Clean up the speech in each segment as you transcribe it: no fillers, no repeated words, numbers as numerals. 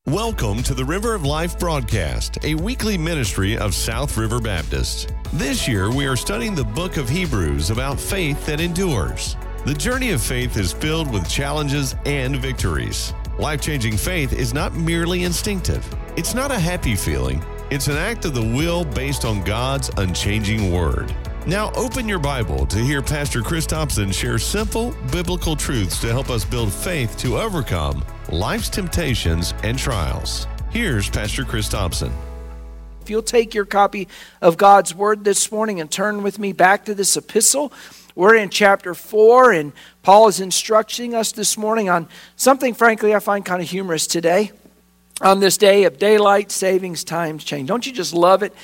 Welcome to the River of Life broadcast, a weekly ministry of South River Baptist. This year, we are studying the book of Hebrews about faith that endures. The journey of faith is filled with challenges and victories. Life-changing faith is not merely instinctive. It's not a happy feeling. It's an act of the will based on God's unchanging word. Now open your Bible to hear Pastor Chris Thompson share simple biblical truths to help us build faith to overcome life's temptations and trials. Here's Pastor Chris Thompson. If you'll take your copy of God's Word this morning and turn with me back to this epistle, we're in chapter 4, and Paul is instructing us this morning on something, frankly, I find kind of humorous today. On this day of daylight savings time change. Don't you just love it?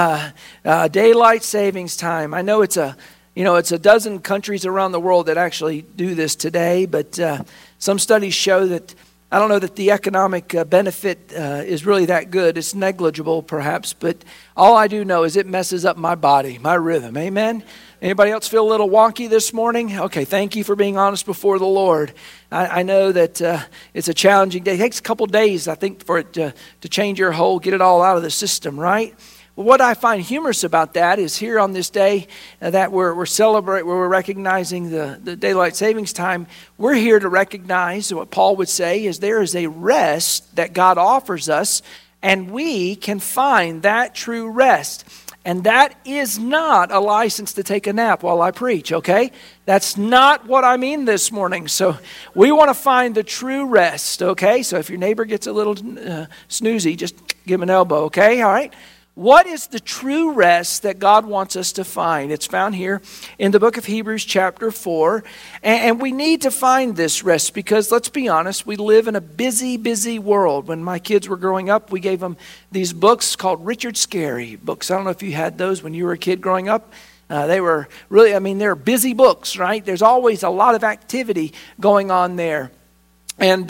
Daylight savings time. I know it's a dozen countries around the world that actually do this today, but some studies show that I don't know that the economic benefit is really that good. It's negligible, perhaps, but all I do know is it messes up my body, my rhythm. Amen? Anybody else feel a little wonky this morning? Okay, thank you for being honest before the Lord. I know that it's a challenging day. It takes a couple days, I think, for it to change your whole, get it all out of the system, right? But what I find humorous about that is here on this day that we're celebrating, we're recognizing the daylight savings time, we're here to recognize what Paul would say is there is a rest that God offers us, and we can find that true rest. And that is not a license to take a nap while I preach, okay? That's not what I mean this morning. So we want to find the true rest, okay? So if your neighbor gets a little snoozy, just give him an elbow, okay? All right? What is the true rest that God wants us to find? It's found here in the book of Hebrews chapter 4. And we need to find this rest because, let's be honest, we live in a busy, busy world. When my kids were growing up, we gave them these books called Richard Scarry books. I don't know if you had those when you were a kid growing up. They were really, they're busy books, right? There's always a lot of activity going on there. And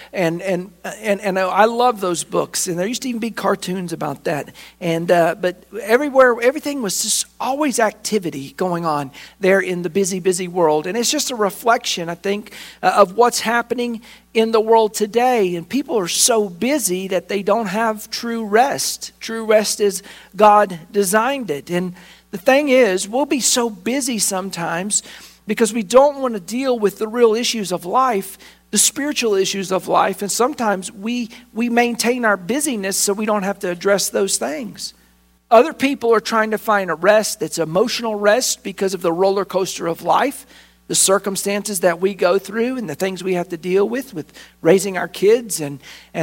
I love those books, and there used to even be cartoons about that. And but everywhere, everything was just always activity going on there in the busy, busy world. And it's just a reflection, I think, of what's happening in the world today. And people are so busy that they don't have true rest. True rest is God designed it. And the thing is, we'll be so busy sometimes because we don't want to deal with the real issues of life, the spiritual issues of life, and sometimes we maintain our busyness so we don't have to address those things. Other people are trying to find a rest that's emotional rest because of the roller coaster of life, the circumstances that we go through and the things we have to deal with raising our kids and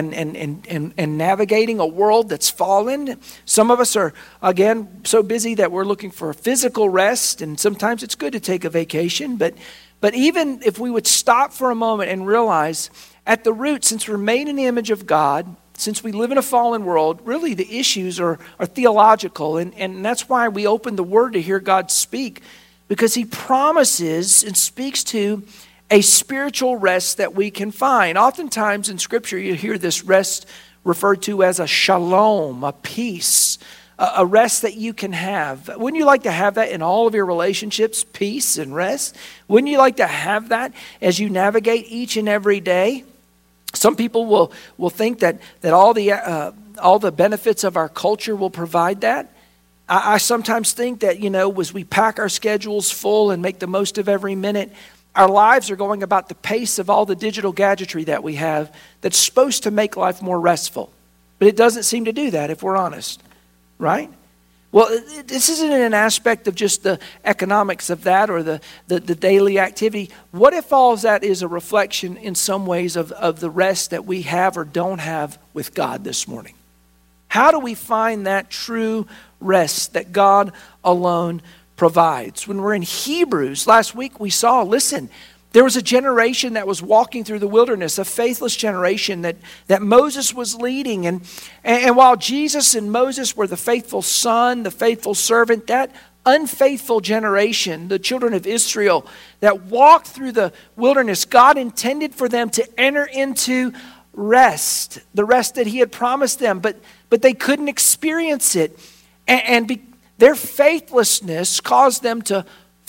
navigating a world that's fallen. Some of us are, again, so busy that we're looking for a physical rest, and sometimes it's good to take a vacation, but even if we would stop for a moment and realize at the root, since we're made in the image of God, since we live in a fallen world, really the issues are theological. And that's why we open the Word to hear God speak, because He promises and speaks to a spiritual rest that we can find. Oftentimes in Scripture you hear this rest referred to as a shalom, a peace, a rest that you can have. Wouldn't you like to have that in all of your relationships, peace and rest? Wouldn't you like to have that as you navigate each and every day? Some people will think that all the benefits of our culture will provide that. I sometimes think that, as we pack our schedules full and make the most of every minute, our lives are going about the pace of all the digital gadgetry that we have that's supposed to make life more restful. But it doesn't seem to do that, if we're honest. Right? Well, this isn't an aspect of just the economics of that or the daily activity. What if all of that is a reflection in some ways of the rest that we have or don't have with God this morning? How do we find that true rest that God alone provides? When we're in Hebrews, last week we saw, listen, there was a generation that was walking through the wilderness, a faithless generation that Moses was leading. And while Jesus and Moses were the faithful son, the faithful servant, that unfaithful generation, the children of Israel that walked through the wilderness, God intended for them to enter into rest, the rest that He had promised them, but they couldn't experience it. And their faithlessness caused them to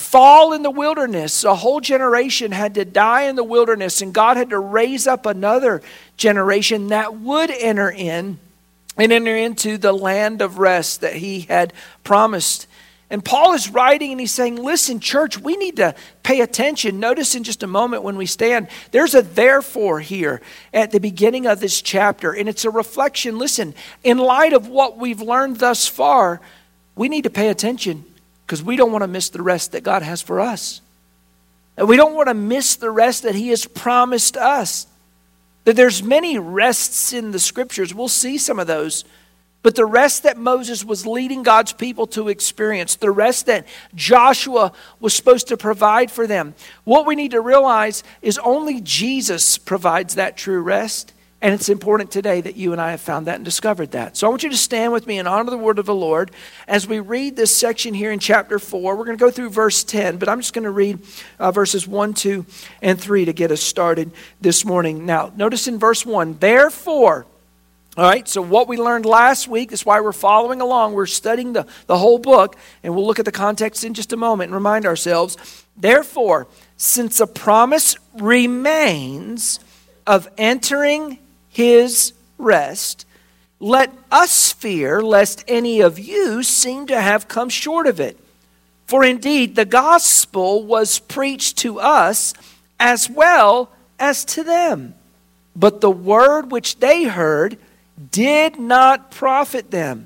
fall in the wilderness. A whole generation had to die in the wilderness, and God had to raise up another generation that would enter into the land of rest that he had promised. And Paul is writing and he's saying, listen, church, we need to pay attention. Notice in just a moment when we stand, there's a therefore here at the beginning of this chapter. And it's a reflection. Listen, in light of what we've learned thus far, we need to pay attention because we don't want to miss the rest that God has for us. And we don't want to miss the rest that he has promised us. That there's many rests in the scriptures. We'll see some of those. But the rest that Moses was leading God's people to experience, the rest that Joshua was supposed to provide for them, what we need to realize is only Jesus provides that true rest. And it's important today that you and I have found that and discovered that. So I want you to stand with me and honor the word of the Lord as we read this section here in chapter 4. We're going to go through verse 10, but I'm just going to read verses 1, 2, and 3 to get us started this morning. Now, notice in verse 1, therefore. All right, so what we learned last week, that's why we're following along. We're studying the whole book, and we'll look at the context in just a moment and remind ourselves. Therefore, since a promise remains of entering his rest, let us fear lest any of you seem to have come short of it. For indeed, the gospel was preached to us as well as to them. But the word which they heard did not profit them,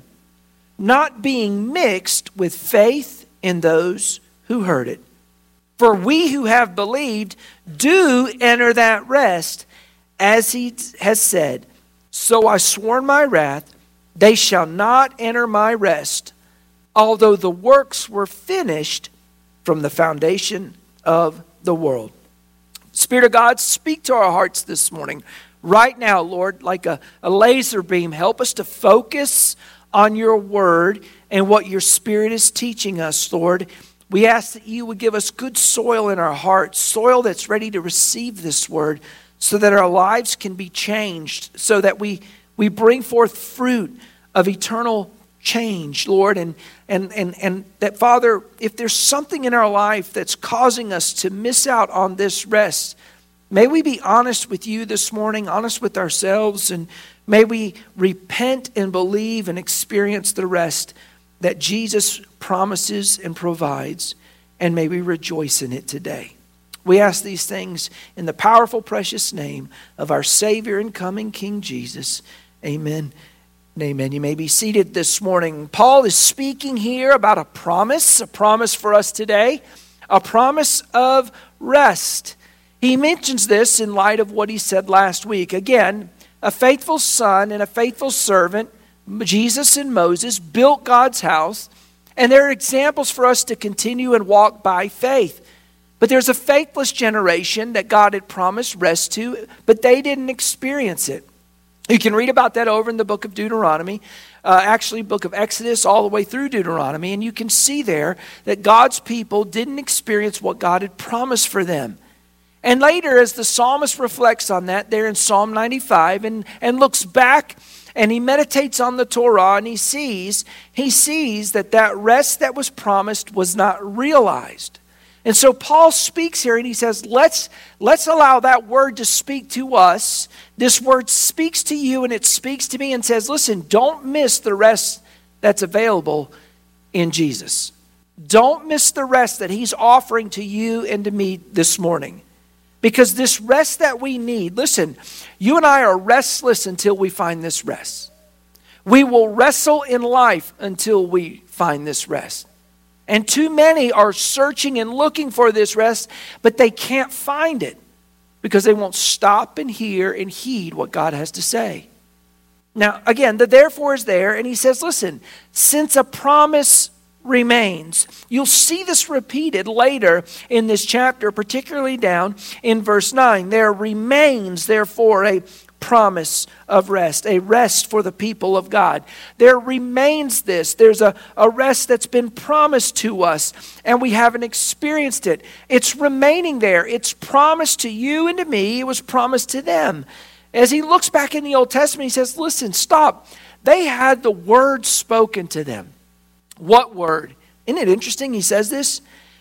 not being mixed with faith in those who heard it. For we who have believed do enter that rest, as he has said, so I swore in my wrath, they shall not enter my rest, although the works were finished from the foundation of the world. Spirit of God, speak to our hearts this morning. Right now, Lord, like a laser beam, help us to focus on your word and what your Spirit is teaching us, Lord. We ask that you would give us good soil in our hearts, soil that's ready to receive this word, so that our lives can be changed, so that we bring forth fruit of eternal change, Lord. And that, Father, if there's something in our life that's causing us to miss out on this rest, may we be honest with you this morning, honest with ourselves, and may we repent and believe and experience the rest that Jesus promises and provides, and may we rejoice in it today. We ask these things in the powerful, precious name of our Savior and coming King Jesus. Amen and amen. You may be seated this morning. Paul is speaking here about a promise for us today, a promise of rest. He mentions this in light of what he said last week. Again, a faithful son and a faithful servant, Jesus and Moses, built God's house, and they're examples for us to continue and walk by faith. But there's a faithless generation that God had promised rest to, but they didn't experience it. You can read about that over in the book of Deuteronomy, actually book of Exodus all the way through Deuteronomy, and you can see there that God's people didn't experience what God had promised for them. And later, as the psalmist reflects on that there in Psalm 95 and looks back and he meditates on the Torah and he sees that rest that was promised was not realized. And so Paul speaks here and he says, let's allow that word to speak to us. This word speaks to you and it speaks to me and says, listen, don't miss the rest that's available in Jesus. Don't miss the rest that he's offering to you and to me this morning. Because this rest that we need, listen, you and I are restless until we find this rest. We will wrestle in life until we find this rest. And too many are searching and looking for this rest, but they can't find it because they won't stop and hear and heed what God has to say. Now, again, the therefore is there, and he says, listen, since a promise remains. You'll see this repeated later in this chapter, particularly down in verse 9. There remains, therefore, a promise of rest, a rest for the people of God. There remains this. There's a rest that's been promised to us, and we haven't experienced it. It's remaining there. It's promised to you and to me. It was promised to them. As he looks back in the Old Testament, he says, listen, stop. They had the word spoken to them. What word? Isn't it interesting he says this?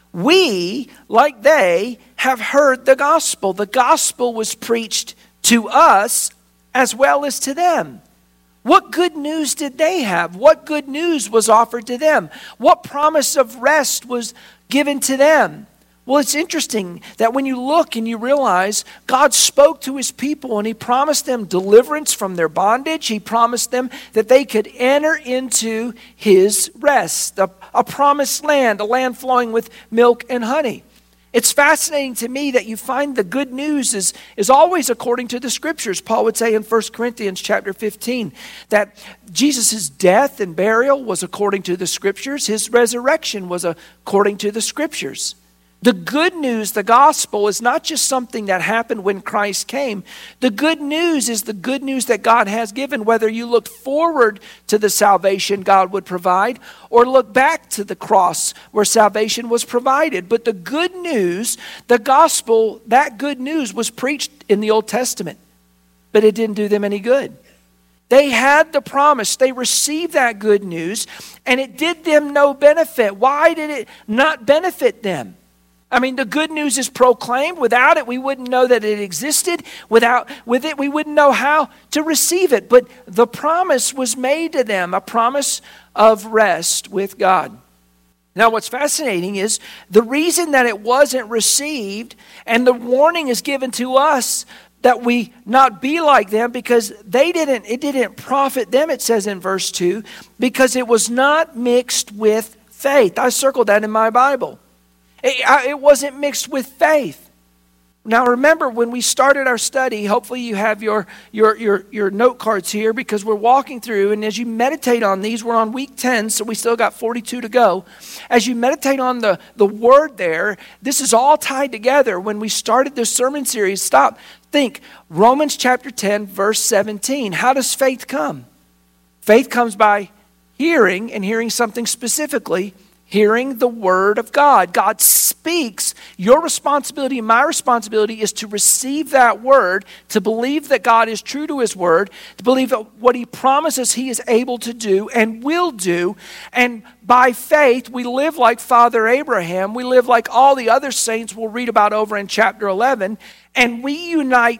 We, like they, have heard the gospel. The gospel was preached to us as well as to them. What good news did they have? What good news was offered to them? What promise of rest was given to them? Well, it's interesting that when you look and you realize God spoke to his people and he promised them deliverance from their bondage. He promised them that they could enter into his rest, a promised land, a land flowing with milk and honey. It's fascinating to me that you find the good news is always according to the scriptures. Paul would say in 1 Corinthians chapter 15 that Jesus' death and burial was according to the scriptures. His resurrection was according to the scriptures. The good news, the gospel, is not just something that happened when Christ came. The good news is the good news that God has given, whether you look forward to the salvation God would provide or look back to the cross where salvation was provided. But the good news, the gospel, that good news was preached in the Old Testament, but it didn't do them any good. They had the promise. They received that good news, and it did them no benefit. Why did it not benefit them? I mean, the good news is proclaimed. Without it, we wouldn't know that it existed. With it, we wouldn't know how to receive it. But the promise was made to them, a promise of rest with God. Now, what's fascinating is the reason that it wasn't received, and the warning is given to us that we not be like them, because it didn't profit them, it says in verse 2, because it was not mixed with faith. I circled that in my Bible. It wasn't mixed with faith. Now remember, when we started our study, hopefully you have your note cards here, because we're walking through, and as you meditate on these, we're on week 10, so we still got 42 to go. As you meditate on the word there, this is all tied together. When we started this sermon series, think, Romans chapter 10, verse 17. How does faith come? Faith comes by hearing, and hearing something specifically, hearing the word of God. God speaks. Your responsibility and my responsibility is to receive that word, to believe that God is true to his word, to believe that what he promises he is able to do and will do. And by faith, we live like Father Abraham. We live like all the other saints we'll read about over in chapter 11. And we unite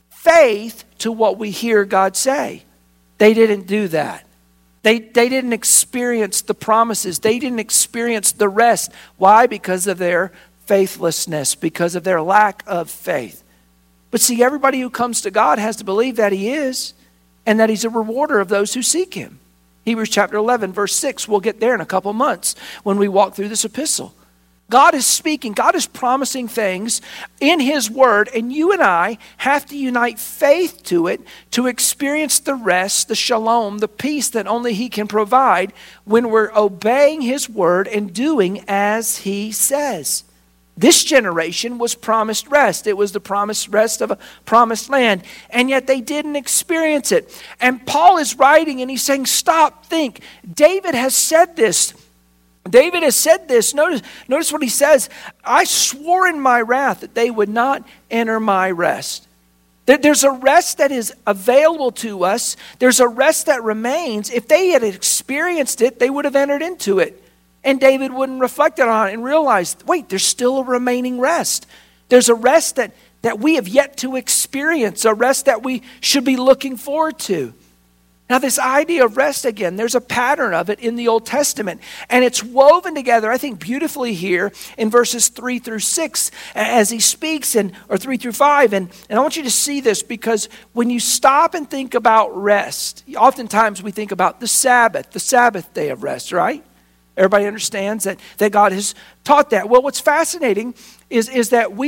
faith to what we hear God say. They didn't do that. They didn't experience the promises. They didn't experience the rest. Why? Because of their faithlessness, because of their lack of faith. But see, everybody who comes to God has to believe that he is, and that he's a rewarder of those who seek him. Hebrews chapter 11, verse 6, we'll get there in a couple months when we walk through this epistle. God is speaking. God is promising things in his word, and you and I have to unite faith to it to experience the rest, the shalom, the peace that only he can provide when we're obeying his word and doing as he says. This generation was promised rest. It was the promised rest of a promised land, and yet they didn't experience it. And Paul is writing, and he's saying, stop, think. David has said this. David has said this. Notice what he says. I swore in my wrath that they would not enter my rest. There's a rest that is available to us. There's a rest that remains. If they had experienced it, they would have entered into it. And David wouldn't reflect on it and realize, wait, there's still a remaining rest. There's a rest that we have yet to experience, a rest that we should be looking forward to. Now, this idea of rest, again, there's a pattern of it in the Old Testament. And it's woven together, I think, beautifully here in verses 3 through 6 as he speaks, or 3 through 5. And I want you to see this, because when you stop and think about rest, oftentimes we think about the Sabbath day of rest, right? Everybody understands that God has taught that. Well, what's fascinating is that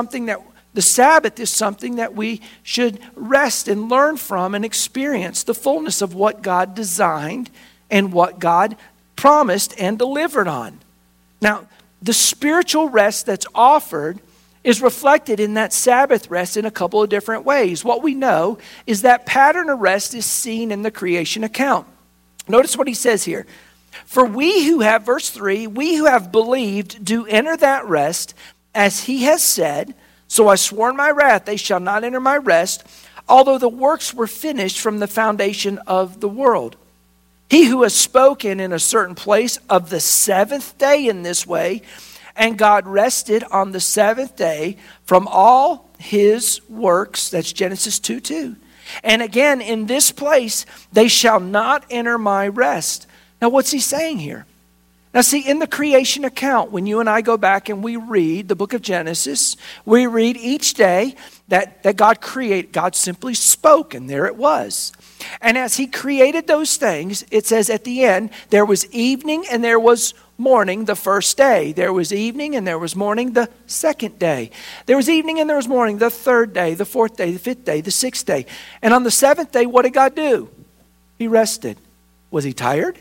the Sabbath is something that we should rest and learn from and experience the fullness of what God designed and what God promised and delivered on. Now, the spiritual rest that's offered is reflected in that Sabbath rest in a couple of different ways. What we know is that pattern of rest is seen in the creation account. Notice what he says here. For we who have, verse 3, we who have believed do enter that rest, as he has said, so I swore in my wrath, they shall not enter my rest, although the works were finished from the foundation of the world. He who has spoken in a certain place of the seventh day in this way, And God rested on the seventh day from all his works. That's Genesis 2:2. And again, in this place, they shall not enter my rest. Now, what's he saying here? Now, see, in the creation account, when you and I go back and we read the book of Genesis, we read each day that God created. God simply spoke, and there it was. And as he created those things, it says at the end, there was evening and there was morning the first day. There was evening and there was morning the second day. There was evening and there was morning the third day, the fourth day, the fifth day, the sixth day. And on the seventh day, what did God do? He rested. Was he tired?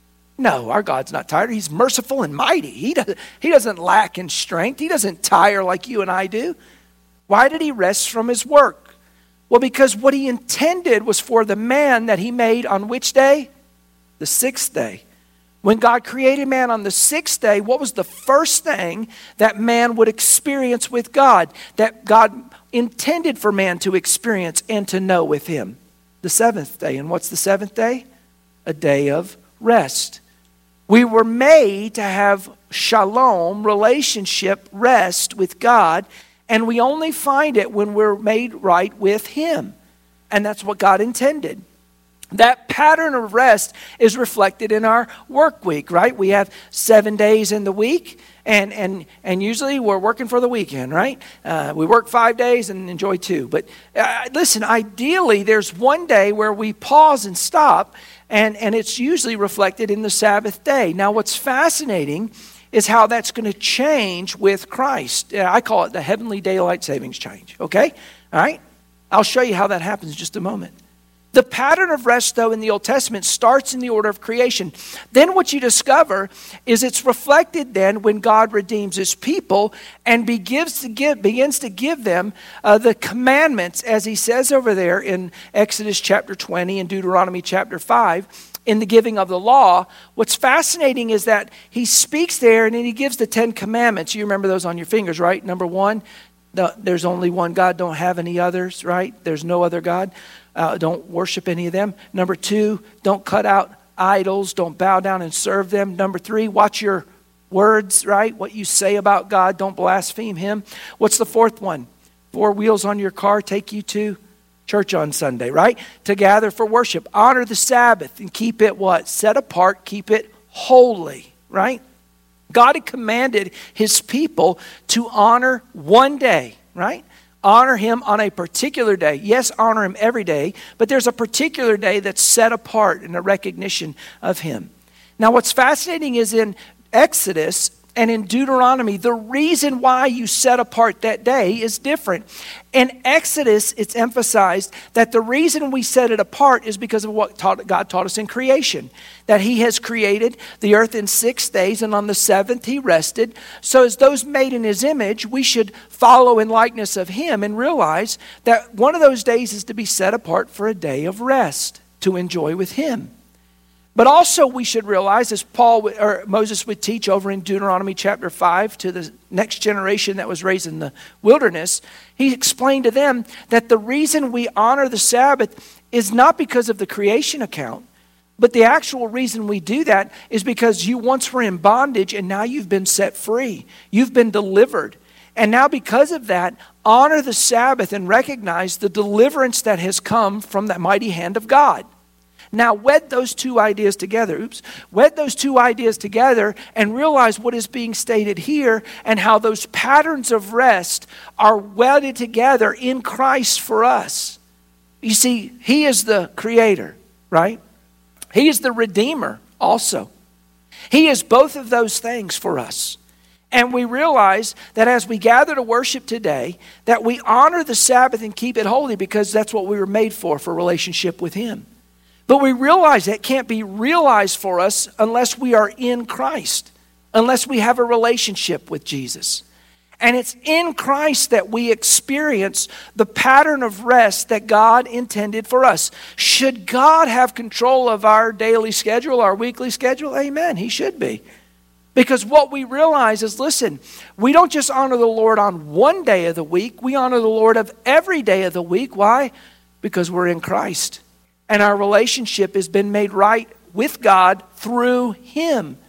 No, our God's not tired. He's merciful and mighty. He doesn't lack in strength. He doesn't tire like you and I do. Why did he rest from his work? Well, because what he intended was for the man that he made on which day? The sixth day. When God created man on the sixth day, what was the first thing that man would experience with God? That God intended for man to experience and to know with him? The seventh day. And what's the seventh day? A day of rest. We were made to have shalom, relationship, rest with God. And we only find it when we're made right with him. And that's what God intended. That pattern of rest is reflected in our work week, right? We have 7 days in the week, and usually we're working for the weekend, right? We work 5 days and enjoy 2. But listen, ideally, there's one day where we pause and stop, and it's usually reflected in the Sabbath day. Now, what's fascinating is how that's going to change with Christ. I call it the heavenly daylight savings change, okay? All right? I'll show you how that happens in just a moment. The pattern of rest, though, in the Old Testament starts in the order of creation. Then what you discover is it's reflected then when God redeems his people and begins to give them the commandments, as he says over there in Exodus chapter 20 and Deuteronomy chapter 5. In the giving of the law, what's fascinating is that he speaks there and then he gives the 10 commandments. You remember those on your fingers, right? Number 1, there's only one God. Don't have any others, right? There's no other God. Don't worship any of them. Number 2, don't cut out idols. Don't bow down and serve them. Number 3, watch your words, right? What you say about God. Don't blaspheme him. What's the 4th one? 4 wheels on your car take you to church on Sunday, right? To gather for worship. Honor the Sabbath and keep it what? Set apart, keep it holy, right? God had commanded his people to honor one day, right? Honor him on a particular day. Yes, honor him every day, but there's a particular day that's set apart in a recognition of him. Now, what's fascinating is in Exodus and in Deuteronomy, the reason why you set apart that day is different. In Exodus, it's emphasized that the reason we set it apart is because of what God taught us in creation. That he has created the earth in 6 days, and on the seventh he rested. So as those made in his image, we should follow in likeness of him and realize that one of those days is to be set apart for a day of rest, to enjoy with him. But also we should realize, as Moses would teach over in Deuteronomy chapter 5 to the next generation that was raised in the wilderness, he explained to them that the reason we honor the Sabbath is not because of the creation account, but the actual reason we do that is because you once were in bondage and now you've been set free. You've been delivered. And now because of that, honor the Sabbath and recognize the deliverance that has come from the mighty hand of God. Now, wed those two ideas together. Wed those two ideas together and realize what is being stated here and how those patterns of rest are welded together in Christ for us. You see, he is the creator, right? He is the redeemer also. He is both of those things for us. And we realize that as we gather to worship today, that we honor the Sabbath and keep it holy because that's what we were made for relationship with him. But we realize that can't be realized for us unless we are in Christ, unless we have a relationship with Jesus. And it's in Christ that we experience the pattern of rest that God intended for us. Should God have control of our daily schedule, our weekly schedule? Amen, he should be. Because what we realize is, listen, we don't just honor the Lord on one day of the week, we honor the Lord of every day of the week. Why? Because we're in Christ. And our relationship has been made right with God through him.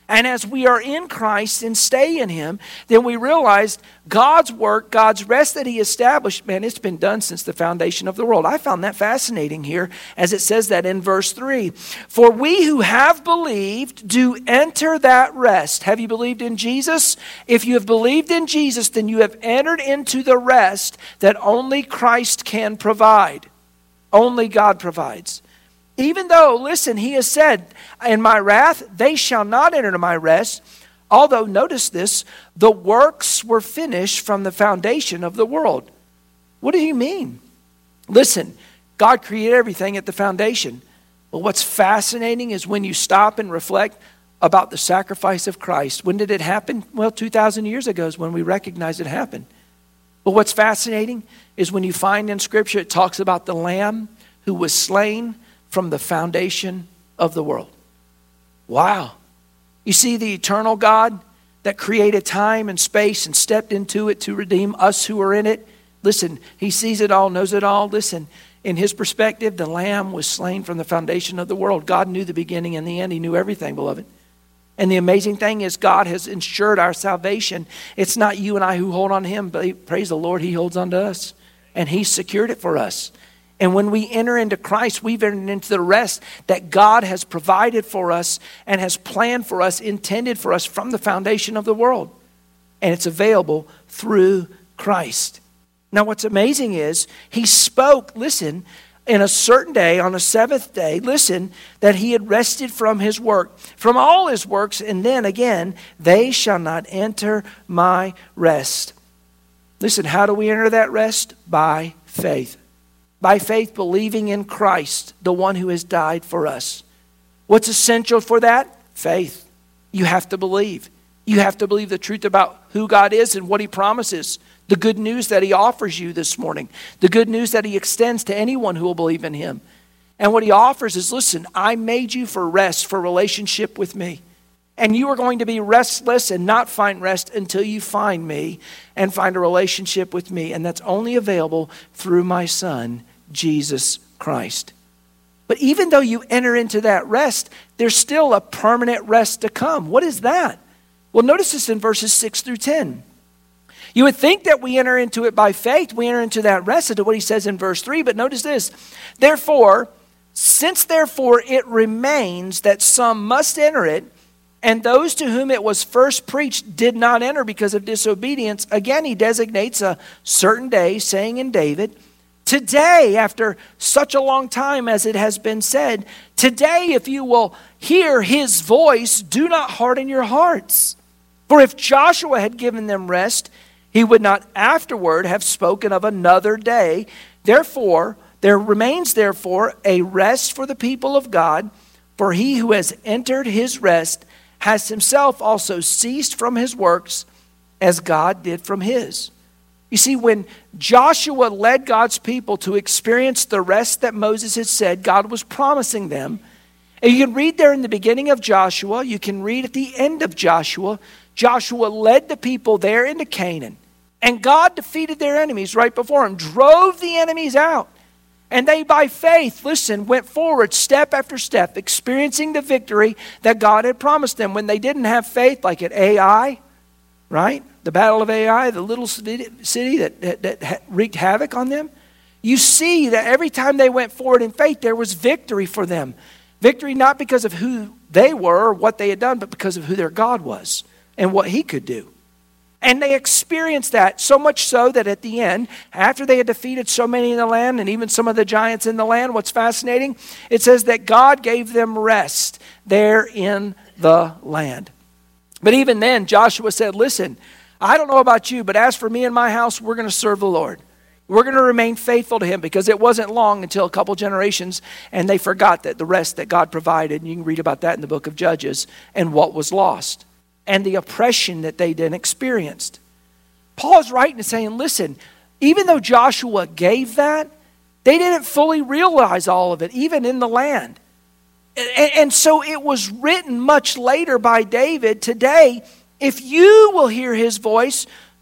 And as we are in Christ and stay in Him, then we realize God's work, God's rest that He established, man, it's been done since the foundation of the world. I found that fascinating here as it says that in verse 3. For we who have believed do enter that rest. Have you believed in Jesus? If you have believed in Jesus, then you have entered into the rest that only Christ can provide. Only God provides. Even though, listen, He has said, in my wrath, they shall not enter into my rest. Although, notice this, the works were finished from the foundation of the world. What do you mean? Listen, God created everything at the foundation. But what's fascinating is when you stop and reflect about the sacrifice of Christ. When did it happen? Well, 2,000 years ago is when we recognize it happened. But what's fascinating is when you find in Scripture, it talks about the Lamb who was slain from the foundation of the world. Wow. You see, the eternal God that created time and space and stepped into it to redeem us who are in it. Listen, He sees it all, knows it all. Listen, in His perspective, the Lamb was slain from the foundation of the world. God knew the beginning and the end. He knew everything, beloved. And the amazing thing is God has ensured our salvation. It's not you and I who hold on to Him, but praise the Lord, He holds on to us. And He secured it for us. And when we enter into Christ, we've entered into the rest that God has provided for us and has planned for us, intended for us from the foundation of the world. And it's available through Christ. Now what's amazing is He spoke, listen, in a certain day, on the seventh day, listen, that He had rested from His work, from all His works, and then again, they shall not enter my rest. Listen, how do we enter that rest? By faith. By faith, believing in Christ, the one who has died for us. What's essential for that? Faith. You have to believe. You have to believe the truth about who God is and what He promises. The good news that He offers you this morning. The good news that He extends to anyone who will believe in Him. And what He offers is, listen, I made you for rest, for relationship with me. And you are going to be restless and not find rest until you find me and find a relationship with me. And that's only available through my Son, Jesus Christ. But even though you enter into that rest, there's still a permanent rest to come. What is that? Well, notice this in verses 6 through 10. You would think that we enter into it by faith. We enter into that rest into what He says in verse 3. But notice this. Since therefore it remains that some must enter it, and those to whom it was first preached did not enter because of disobedience. Again, He designates a certain day, saying in David, today, after such a long time as it has been said, today if you will hear His voice, do not harden your hearts. For if Joshua had given them rest, he would not afterward have spoken of another day. Therefore, there remains therefore a rest for the people of God, for he who has entered His rest has himself also ceased from his works as God did from His. You see, when Joshua led God's people to experience the rest that Moses had said God was promising them, and you can read there in the beginning of Joshua, you can read at the end of Joshua, Joshua led the people there into Canaan. And God defeated their enemies right before Him, drove the enemies out. And they, by faith, listen, went forward step after step, experiencing the victory that God had promised them. When they didn't have faith, like at Ai, right? The battle of Ai, the little city that wreaked havoc on them. You see that every time they went forward in faith, there was victory for them. Victory not because of who they were or what they had done, but because of who their God was and what He could do. And they experienced that, so much so that at the end, after they had defeated so many in the land and even some of the giants in the land, what's fascinating, it says that God gave them rest there in the land. But even then, Joshua said, listen, I don't know about you, but as for me and my house, we're going to serve the Lord. We're going to remain faithful to Him, because it wasn't long until a couple generations and they forgot that the rest that God provided. And you can read about that in the book of Judges and what was lost and the oppression that they then experienced. Paul is writing and saying, listen, even though Joshua gave that, they didn't fully realize all of it, even in the land. And so it was written much later by David, today, if you will hear His voice,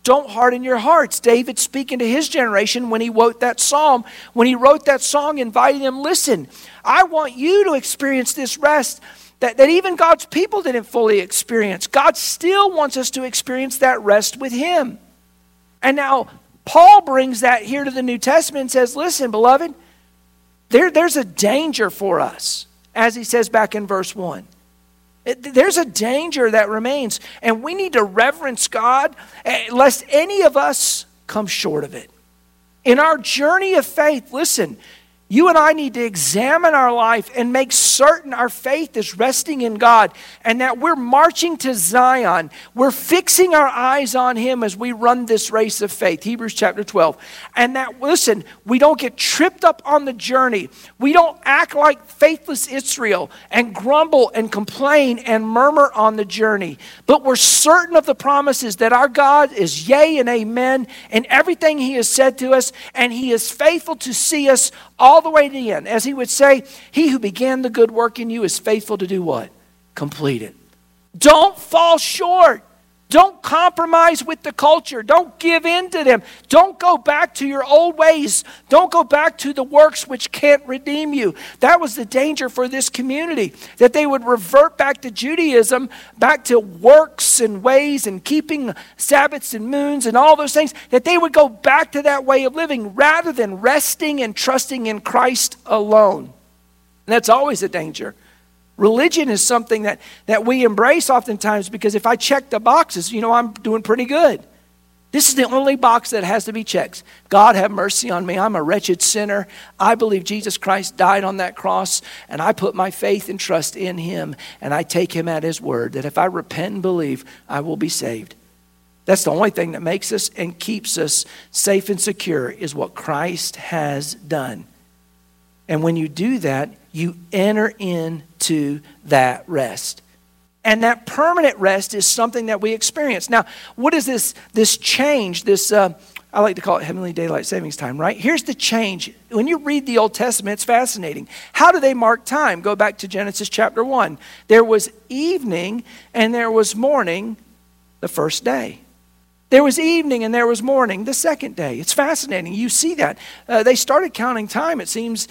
don't harden your hearts. David speaking to his generation when he wrote that psalm, when he wrote that song, inviting them, listen, I want you to experience this rest that even God's people didn't fully experience. God still wants us to experience that rest with him. And now Paul brings that here to the New Testament and says, listen, beloved, there's a danger for us, as he says back in verse 1. There's a danger that remains, and we need to reverence God lest any of us come short of it. In our journey of faith, listen, you and I need to examine our life and make certain our faith is resting in God and that we're marching to Zion. We're fixing our eyes on him as we run this race of faith. Hebrews chapter 12. And that, listen, we don't get tripped up on the journey. We don't act like faithless Israel and grumble and complain and murmur on the journey. But we're certain of the promises that our God is yea and amen in everything he has said to us, and he is faithful to see us all the way to the end. As he would say, he who began the good work in you is faithful to do what? Complete it. Don't fall short. Don't compromise with the culture. Don't give in to them. Don't go back to your old ways. Don't go back to the works which can't redeem you. That was the danger for this community, that they would revert back to Judaism, back to works and ways and keeping Sabbaths and moons and all those things, that they would go back to that way of living rather than resting and trusting in Christ alone. And that's always a danger. Religion is something that we embrace oftentimes because if I check the boxes, I'm doing pretty good. This is the only box that has to be checked. God have mercy on me. I'm a wretched sinner. I believe Jesus Christ died on that cross, and I put my faith and trust in him, and I take him at his word that if I repent and believe, I will be saved. That's the only thing that makes us and keeps us safe and secure is what Christ has done. And when you do that, you enter into that rest. And that permanent rest is something that we experience. Now, what is this change, I like to call it heavenly daylight savings time, right? Here's the change. When you read the Old Testament, it's fascinating. How do they mark time? Go back to Genesis chapter 1. There was evening and there was morning the first day. There was evening and there was morning the second day. It's fascinating. You see that. They started counting time, it seems,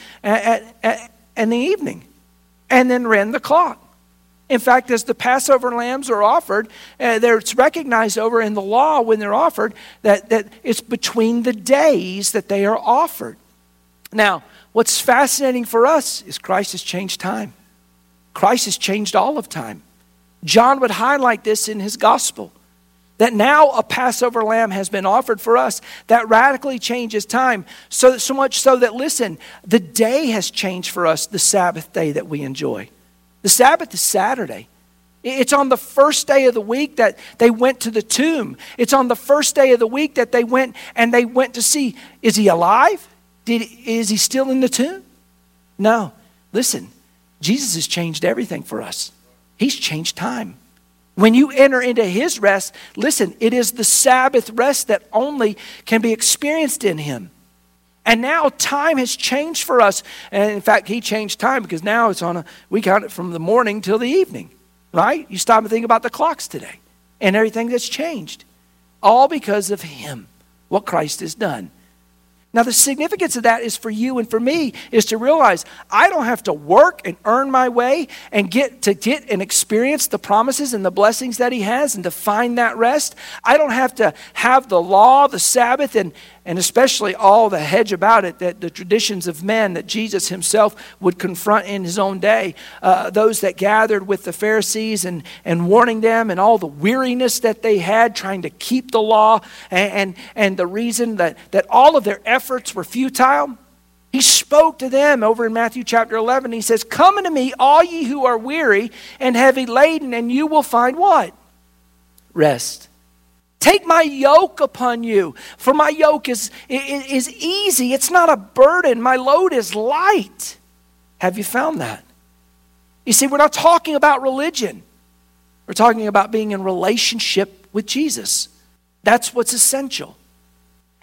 in the evening and then ran the clock. In fact, as the Passover lambs are offered, it's recognized over in the law when they're offered that it's between the days that they are offered. Now, what's fascinating for us is Christ has changed time. Christ has changed all of time. John would highlight this in his gospel. That now a Passover lamb has been offered for us that radically changes time. So much so that, listen, the day has changed for us, the Sabbath day that we enjoy. The Sabbath is Saturday. It's on the first day of the week that they went to the tomb. It's on the first day of the week that they went to see, is he alive? Is he still in the tomb? No. Listen, Jesus has changed everything for us. He's changed time. When you enter into his rest, listen, it is the Sabbath rest that only can be experienced in him. And now time has changed for us. And in fact, he changed time because now we count it from the morning till the evening, right? You stop and think about the clocks today and everything that's changed. All because of him, what Christ has done. Now, the significance of that is for you and for me is to realize I don't have to work and earn my way and get and experience the promises and the blessings that he has and to find that rest. I don't have to have the law, the Sabbath, and especially all the hedge about it, that the traditions of men that Jesus himself would confront in his own day, those that gathered with the Pharisees and warning them and all the weariness that they had trying to keep the law and the reason that all of their efforts were futile. He spoke to them over in Matthew chapter 11. He says, "Come unto me, all ye who are weary and heavy laden, and you will find" what? Rest. Take my yoke upon you, for my yoke is easy. It's not a burden. My load is light. Have you found that? You see, we're not talking about religion. We're talking about being in relationship with Jesus. That's what's essential.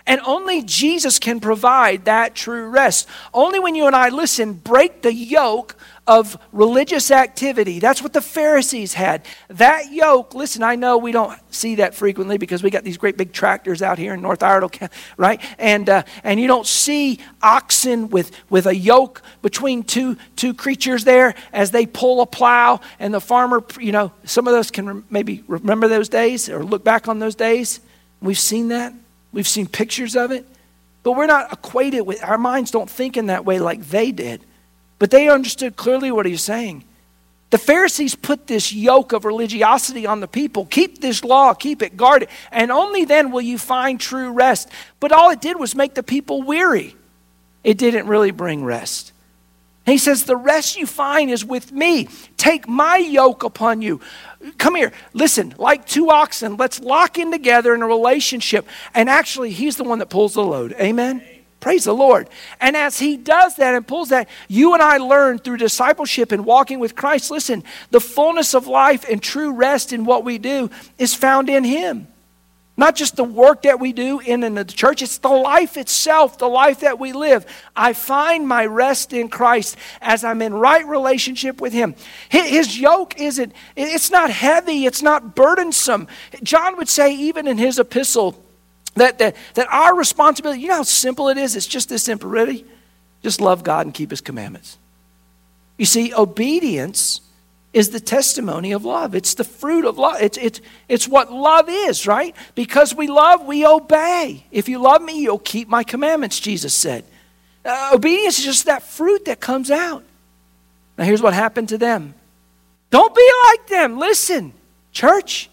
And only Jesus can provide that true rest. Only when you and I, listen, break the yoke of religious activity. That's what the Pharisees had. That yoke, listen, I know we don't see that frequently because we got these great big tractors out here in North Iredell, right? And you don't see oxen with a yoke between two creatures there as they pull a plow, and the farmer, some of us can maybe remember those days or look back on those days. We've seen that. We've seen pictures of it. But we're not equated with, our minds don't think in that way like they did. But they understood clearly what he's saying. The Pharisees put this yoke of religiosity on the people. Keep this law, keep it guarded, and only then will you find true rest. But all it did was make the people weary. It didn't really bring rest. And he says, the rest you find is with me. Take my yoke upon you. Come here. Listen, like two oxen, let's lock in together in a relationship. And actually, he's the one that pulls the load. Amen? Praise the Lord. And as he does that and pulls that, you and I learn through discipleship and walking with Christ, listen, the fullness of life and true rest in what we do is found in him. Not just the work that we do in the church, it's the life itself, the life that we live. I find my rest in Christ as I'm in right relationship with him. His yoke it's not heavy, it's not burdensome. John would say even in his epistle that our responsibility, you know how simple it is? It's just this simple, really. Just love God and keep his commandments. You see, obedience is the testimony of love. It's the fruit of love. It's what love is, right? Because we love, we obey. If you love me, you'll keep my commandments, Jesus said. Obedience is just that fruit that comes out. Now here's what happened to them. Don't be like them. Listen, church.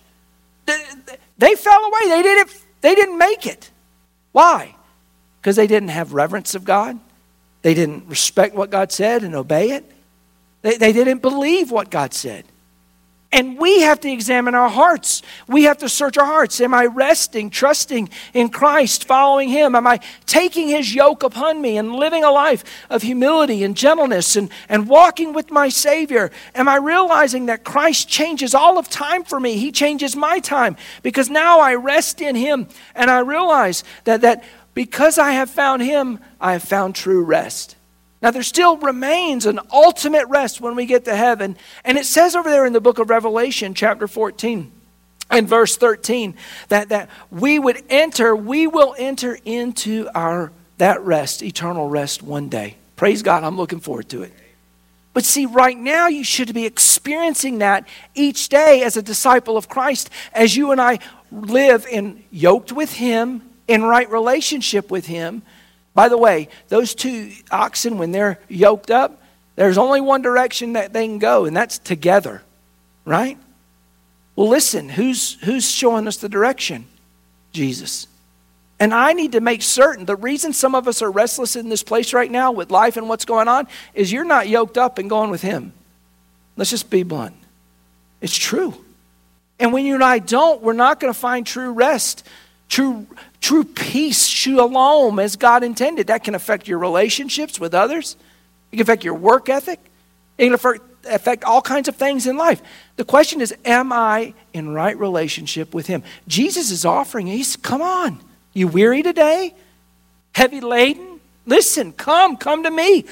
They fell away. They didn't make it. Why? Because they didn't have reverence of God. They didn't respect what God said and obey it. They didn't believe what God said. And we have to examine our hearts. We have to search our hearts. Am I resting, trusting in Christ, following him? Am I taking his yoke upon me and living a life of humility and gentleness and walking with my Savior? Am I realizing that Christ changes all of time for me? He changes my time because now I rest in him and I realize that because I have found him, I have found true rest. Now, there still remains an ultimate rest when we get to heaven. And it says over there in the book of Revelation, chapter 14 and verse 13, that we will enter into that rest, eternal rest one day. Praise God, I'm looking forward to it. But see, right now you should be experiencing that each day as a disciple of Christ, as you and I live yoked with him, in right relationship with him. By the way, those two oxen, when they're yoked up, there's only one direction that they can go, and that's together, right? Well, listen, who's showing us the direction? Jesus. And I need to make certain, the reason some of us are restless in this place right now with life and what's going on is you're not yoked up and going with him. Let's just be blunt. It's true. And when you and I don't, we're not going to find true rest, true peace, shalom, as God intended. That can affect your relationships with others. It can affect your work ethic. It can affect all kinds of things in life. The question is, am I in right relationship with him? Jesus is offering, come on. You weary today? Heavy laden? Listen, come to me.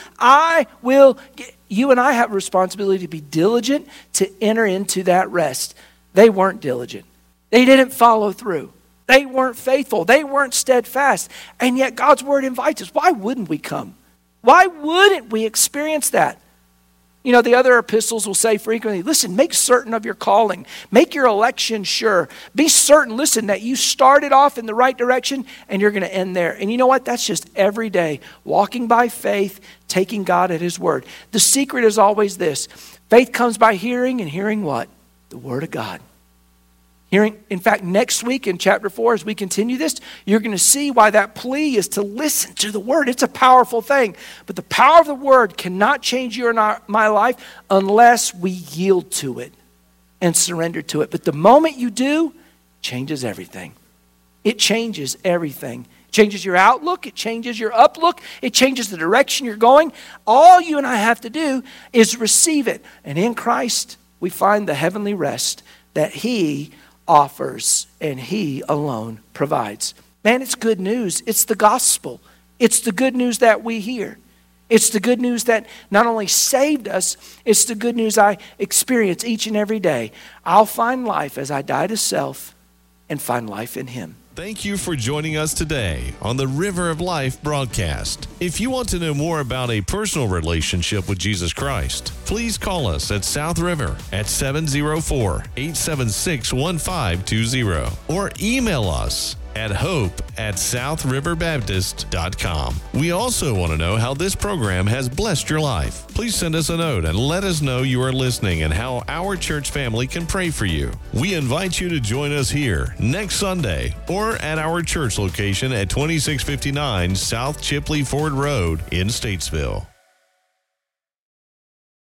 You and I have a responsibility to be diligent to enter into that rest. They weren't diligent. They didn't follow through. They weren't faithful. They weren't steadfast. And yet God's word invites us. Why wouldn't we come? Why wouldn't we experience that? You know, the other epistles will say frequently, listen, make certain of your calling. Make your election sure. Be certain, listen, that you started off in the right direction and you're going to end there. And you know what? That's just every day. Walking by faith, taking God at his word. The secret is always this. Faith comes by hearing, and hearing what? The word of God. Hearing, in fact, next week in chapter 4, as we continue this, you're going to see why that plea is to listen to the word. It's a powerful thing. But the power of the word cannot change your and my life unless we yield to it and surrender to it. But the moment you do, it changes everything. It changes everything. It changes your outlook. It changes your uplook. It changes the direction you're going. All you and I have to do is receive it. And in Christ, we find the heavenly rest that he offers and he alone provides. Man, it's good news. It's the gospel. It's the good news that we hear. It's the good news that not only saved us, it's the good news I experience each and every day. I'll find life as I die to self and find life in Him. Thank you for joining us today on the River of Life broadcast. If you want to know more about a personal relationship with Jesus Christ, please call us at South River at 704-876-1520 or email us at hope@southriverbaptist.com. We also want to know how this program has blessed your life. Please send us a note and let us know you are listening and how our church family can pray for you. We invite you to join us here next Sunday or at our church location at 2659 South Chipley Ford Road in Statesville.